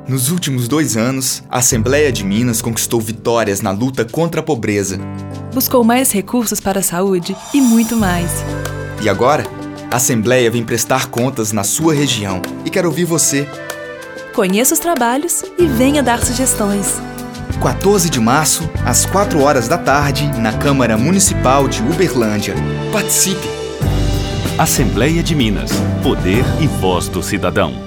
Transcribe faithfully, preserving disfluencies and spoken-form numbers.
Nos últimos dois anos, a Assembleia de Minas conquistou vitórias na luta contra a pobreza. Buscou mais recursos para a saúde e muito mais. E agora, a Assembleia vem prestar contas na sua região e quer ouvir você. Conheça os trabalhos e venha dar sugestões. quatorze de março, às quatro horas da tarde, na Câmara Municipal de Uberlândia. Participe! Assembleia de Minas. Poder e voz do cidadão.